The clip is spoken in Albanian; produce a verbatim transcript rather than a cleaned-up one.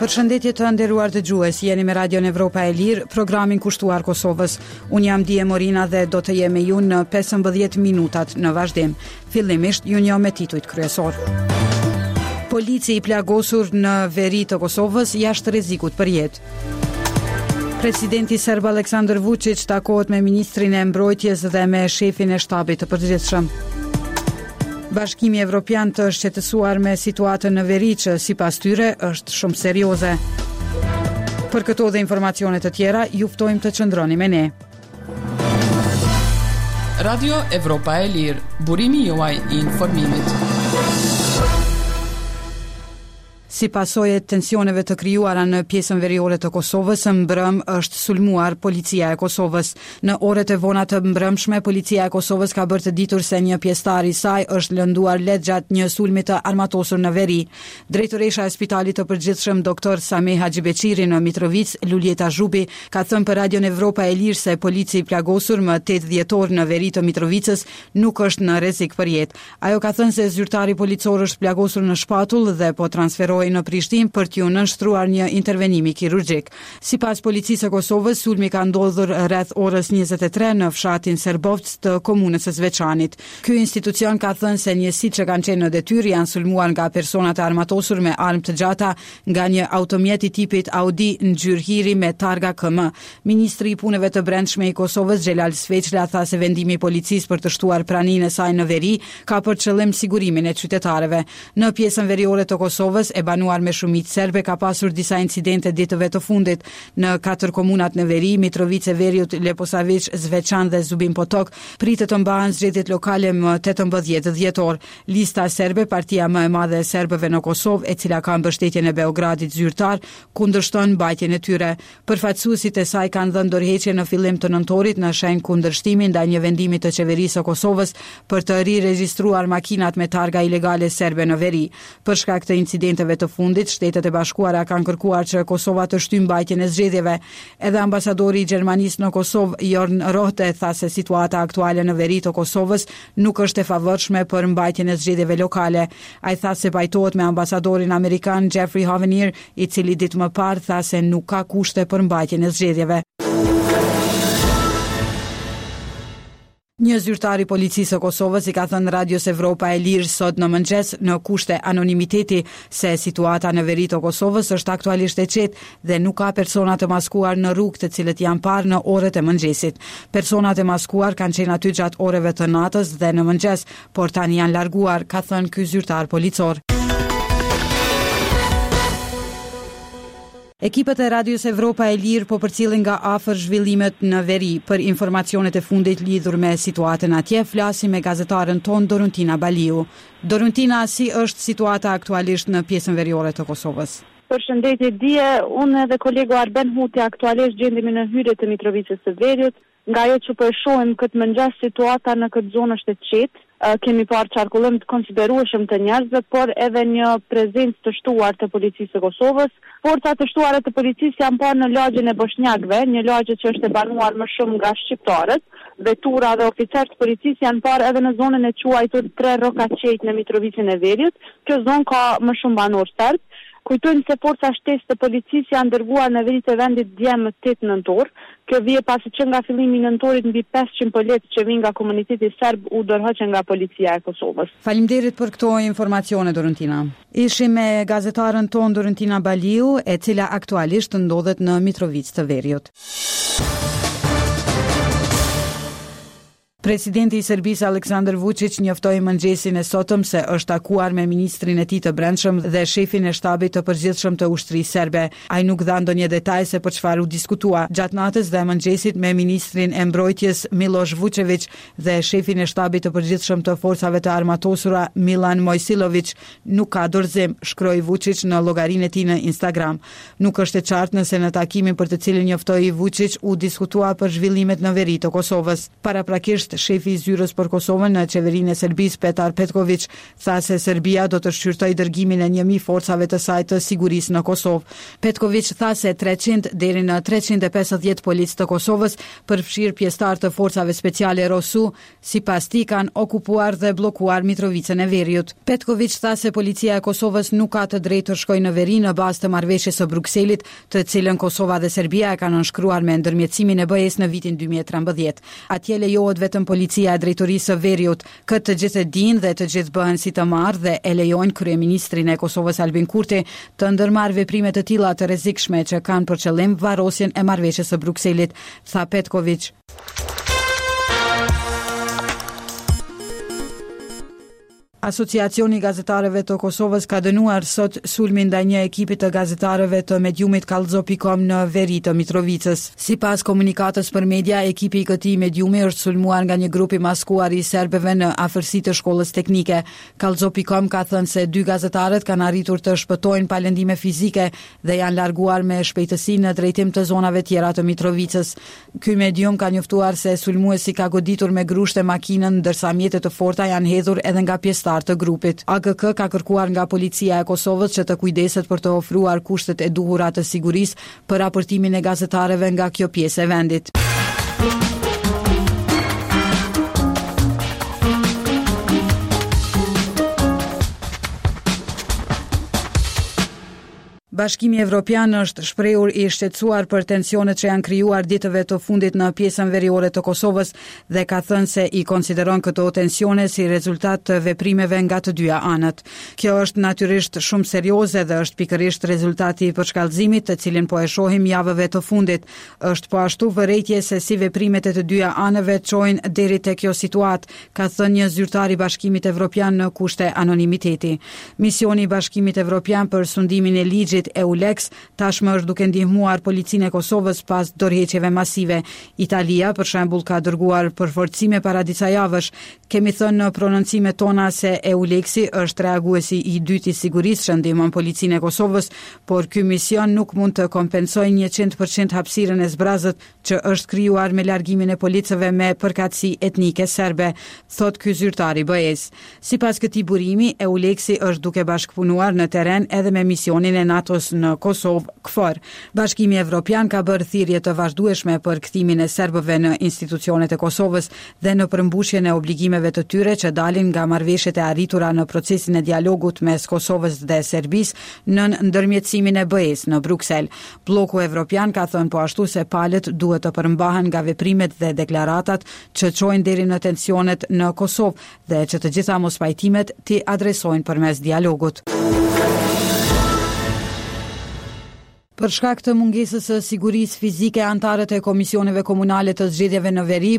Përshëndetje të nderuar dëgjues, jeni me Radion Evropa e Lirë, programin kushtuar Kosovës. Unë jam Dije Morina dhe do të jem me ju në pesëmbëdhjetë minutat në vazhdim. Fillimisht ju njoh me titujt kryesor. Polici i plagosur në veri të Kosovës jashtë rrezikut për jetë. Presidenti serb Aleksandar Vučić takohet me ministrin e mbrojtjes dhe me shefin e shtabit të përgjithshëm. Bashkimi Evropian të shqetësuar me situatën në veri që sipas tyre është shumë serioze. Për këto dhe informacione të tjera, ju ftojmë të qëndroni me ne. Radio Evropa e Lirë, burimi juaj i informimit. Si pasojë e tensioneve të krijuara në pjesën veriore të Kosovës, mbrëm është sulmuar policia e Kosovës. Në orët e vona të mbrëmshme, policia e Kosovës ka bërë të ditur se një pjesëtar i saj është lënduar lehtë gjatë një sulmi të armatosur në veri. Drejtoresha e Spitalit të Përgjithshëm doktor Sameh Haxhibeqiri në Mitrovic, Luljeta Zhubi, ka thënë për Radion Evropa e Lirë se polici i plagosur më tetë dhjetor në veri të Mitrovicës nuk është në rrezik për jetë. Ajo ka thënë se zyrtari policor është plagosur në shpatull dhe po transferohet në Prishtinë për t'ju nënshtruar një intervenimi kirurgjik. Sipas policisë së Kosovës, sulmi ka ndodhur rreth orës njëzet e tre në fshatin Serbovc të komunës së Zveçanit. Ky institucion ka thënë se njësitë që kanë qenë në detyrë janë sulmuar nga persona të armatosur me armë të gjata nga një automjet i tipit Audi ngjyrë hiri me targa K M. Ministri i punëve të brendshme i Kosovës, Xhelal Sveçla, tha se vendimi i policisë për të shtuar praninë e saj në veri ka për qëllim sigurimin e qytetarëve. Në pjesën veriore të Kosovës e banuar me shumicë serbe ka pasur disa incidente ditëve të fundit. Në katër komunat në veri, Mitrovice, Veriut, Leposavić, Zveçan dhe Zubin Potok, pritet të mbahen zgjedhjet lokale më tetëmbëdhjetë dhjetor. Lista serbe, partia më e madhe e serbëve në Kosovë, e cila ka mbështetjen e Beogradit zyrtar, kundërshton mbajtjen e tyre. Përfaqësuesit e saj kanë dhënë dorëheqje në fillim të nëntorit në shenjë kundërshtimi ndaj një vendimi të qeverisë së Kosovës për të riregjistruar makinat me targa ilegale serbe në veri. Për shkak të incidenteve të fundit, Shtetet e Bashkuara kanë kërkuar që Kosova të shtyjë mbajtjen e zgjedhjeve. Edhe ambasadori i Gjermanisë në Kosovë, Jorn Rohte, tha se situata aktuale në veri të Kosovës nuk është e favorshme për mbajtjen e zgjedhjeve lokale. Ai tha se pajtohet me ambasadorin amerikan Jeffrey Hovenier, i cili ditë më parë tha se nuk ka kushte për mbajtjen e zgjedhjeve. Një zyrtar i policisë së Kosovës i ka thënë Radios Evropa e Lirë sot në mëngjes në kushte anonimiteti se situata në veri të Kosovës është aktualisht e qetë dhe nuk ka persona të maskuar në rrugë të cilët janë parë në orët e mëngjesit. Personat e maskuar kanë qenë aty gjatë orëve të natës dhe në mëngjes, por tani janë larguar, ka thënë ky zyrtar policor. Ekipet e Radios Evropa e Lirë po përcjellin nga afër zhvillimet në veri. Për informacionet e fundit lidhur me situatën atje, flasim me gazetaren ton Doruntina Baliu. Doruntina, si është situata aktualisht në pjesën veriore të Kosovës? Përshëndetje Dije, unë dhe kolegu Arben Huti aktualisht gjendemi në hyrje të Mitrovicës së Veriut. Nga ajo që po e shohim këtë mëngjes, situata në këtë zonë është e qetë. Uh, kemi parë qarkullim të konsiderueshëm të njerëzve, por edhe një prezencë të shtuar të policisë së Kosovës. Forcat të shtuara të policisë janë parë në lagjen e Boshnjakëve, një lagje që është e banuar më shumë nga shqiptarët. Vetura dhe oficerë të policisë janë parë edhe në zonën e quajtur Tre Roka Qejt në Mitrovicën e Veriut. Kjo zonë ka më shumë banor serb. Kujtojmë se forca shtesë të policisë janë dërguar në veri të vendit dje më tetë nëntor. Kjo vije pasi që nga fillimi i nëntorit mbi pesëqind polic që vinë nga komuniteti serb u dorëhoqën nga policia e Kosovës. Faleminderit për këto informacione, Doruntina. Ishim me gazetaren ton Doruntina Baliu, e cila aktualisht ndodhet në Mitrovicë të Veriut. Presidenti i Serbisë Aleksandar Vučić njoftoi mëngjesin e sotëm se është takuar me ministrin e tij të brendshëm dhe shefin e shtabit të përgjithshëm të ushtrisë serbe. Ai nuk dha ndonjë detaj se për çfarë u diskutua. Gjatë natës dhe mëngjesit me ministrin e mbrojtjes Miloš Vučević dhe shefin e shtabit të përgjithshëm të forcave të armatosura Milan Mojsilović nuk ka dorëzim, shkroi Vučić në llogarinë e tij në Instagram. Nuk është e qartë nëse në takimin për të cilin njoftoi Vučić u diskutua për zhvillimet në veri të Kosovës. Paraprakisht është shefi i zyrës për Kosovën në qeverinë e Serbisë, Petar Petković, tha se Serbia do të shqyrtojë dërgimin e një mijë forcave të saj të sigurisë në Kosovë. Petković tha se treqind deri në treqind e pesëdhjetë policë të Kosovës, përfshirë pjesëtar të forcave speciale Rosu, sipas tij kanë okupuar dhe bllokuar Mitrovicën e Veriut. Petković tha se policia e Kosovës nuk ka të drejtë të shkojë në veri në bazë të marrëveshjes së Brukselit, të cilën Kosova dhe Serbia e kanë nënshkruar me ndërmjetësimin e B E S në vitin dy mijë e trembëdhjetë. Atje lejohet vetëm policia e drejtorisë së Veriut. Këtë të gjithë e dinë dhe të gjithë bëhen si të marrë dhe e lejojnë kryeministrin e Kosovës Albin Kurti të ndërmarrë veprime të tilla të rrezikshme që kanë për qëllim varrosjen e marrëveshjes së Brukselit, tha Petković. Asociacioni i gazetarëve të Kosovës ka dënuar sot sulmin ndaj një ekipi të gazetarëve të mediumit Kallxo pikë com në veri të Mitrovicës. Sipas komunikatës për media, ekipi i këtij mediumi është sulmuar nga një grup i maskuar i serbëve në afërsi të shkollës teknike. Kallxo pikë com ka thënë se dy gazetarët kanë arritur të shpëtojnë pa lëndime fizike dhe janë larguar me shpejtësi në drejtim të zonave tjera të Mitrovicës. Ky medium ka njoftuar se sulmuesi ka goditur me grushte makinën, ndërsa mjete të forta janë hedhur edhe nga pjesëtarët të grupit. A G K ka kërkuar nga policia e Kosovës që të kujdeset për të ofruar kushtet e duhura të sigurisë për raportimin e gazetarëve nga kjo pjesë e vendit. Bashkimi Evropian është shprehur i shqetësuar për tensionet që janë krijuar ditëve të fundit në pjesën veriore të Kosovës dhe ka thënë se i konsideron këto tensione si rezultat të veprimeve nga të dyja anët. Kjo është natyrisht shumë serioze dhe është pikërisht rezultati i përshkallëzimit të cilin po e shohim javëve të fundit. Është po ashtu vërejtje se si veprimet e të dyja anëve çojnë deri te kjo situatë, ka thënë një zyrtar i Bashkimit Evropian në kushte anonimiteti. Misioni i Bashkimit Evropian për sundimin e ligjit EULEX tashmë është duke ndihmuar policinë e Kosovës pas dorëheqjeve masive. Italia, për shembull, ka dërguar përforcime para disa javësh. Kemi thënë në prononcimet tona se EULEX-i është reaguesi i dytë i sigurisë që ndihmon policinë e Kosovës, por ky mision nuk mund të kompensojë njëqind përqind hapësirën e zbrazët që është krijuar me largimin e policëve me përkatësi etnike serbe, thot ky zyrtar i B E S. Sipas këtij burimi, EULEX-i është duke bashkëpunuar në terren edhe me misionin e NATO në Kosovë, KFOR. Bashkimi Evropian ka bërë thirrje të vazhdueshme për kthimin e serbëve në institucionet e Kosovës dhe në përmbushjen e obligimeve të tyre që dalin nga marrëveshjet e arritura në procesin e dialogut mes Kosovës dhe Serbisë nën ndërmjetësimin e B E S në Bruksel. Bloku Evropian ka thënë po ashtu se palët duhet të përmbahen nga veprimet dhe deklaratat që çojnë deri në tensionet në Kosovë dhe që të gjitha mospajtimet t'i adresojnë përmes dialogut. Për shkak të mungesës së sigurisë fizike, antarët e komisioneve komunale të zgjedhjeve në veri